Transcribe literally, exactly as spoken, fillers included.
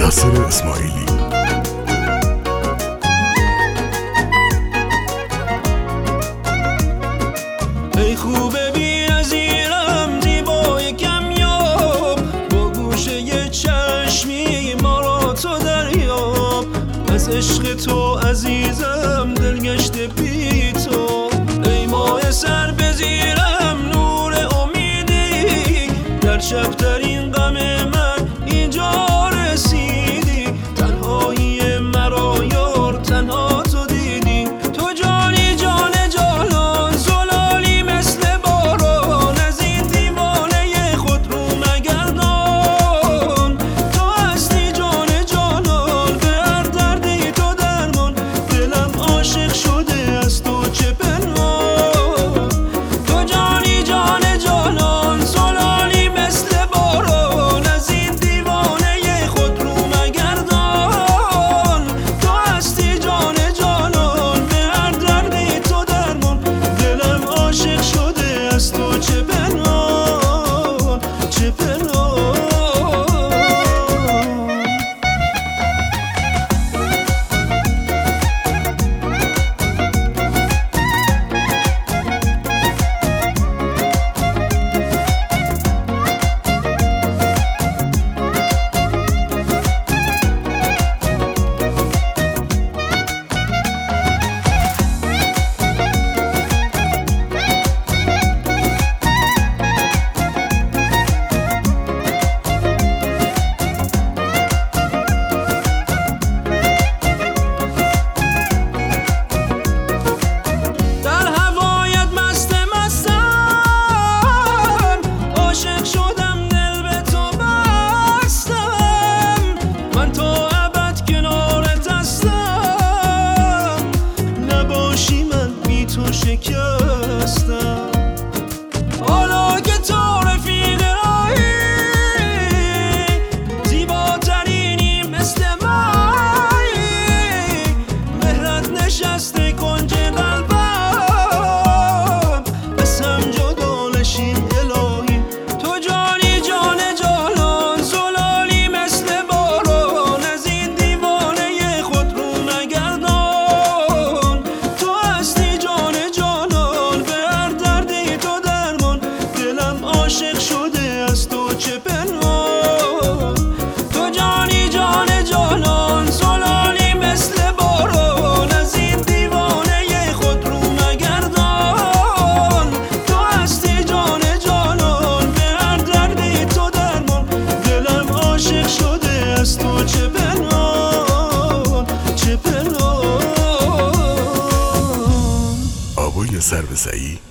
ناصر اسماعیلی. ای خوبه بی نظیرم زیبای کمیاب، با گوشه ی چشمی ما را تو دریاب. از عشق تو عزیزم دلگشته بی تو، ای ماه سر بزیرم نور امیدی. در شبترین غم من اینجا رسیدی، تنهایی مرا یار تنها تو دیدی. تو جانی جان جانان زلالی مثل باران، از این دیوانه خود رو مگردان. تو هستی جان جانان به هر دردی تو درمان، دلم عاشق شده از تو چه پنهان. تو جانی جان جانان زلالی مثل باران، از این دیوانه خود رو مگردان. تو هستی جان جانان به هر دردی تو درمان، دلم عاشق شده از تو چه پنهان چه پنهان. شکستم حالا که تو رفیق راهی، زیباترینی مثل مایی. مهرت نشسته کنج قلبم، بس هم جدا نشیم الهی. تو جانی جان جانان زلالی مثل باران، از این دیوانه خود رو مگردان. تو هستی جان جانان به هر دردی تو درمان، دلم عاشق شده از تو چه پنهان. تو جانی جان جانان زلالی مثل باران، از این دیوانه خود رو مگردان. تو هستی جان جانان به هر دردی تو درمان، دلم عاشق شده از تو چه پنهان چه پنهان. آبوی سر به سعی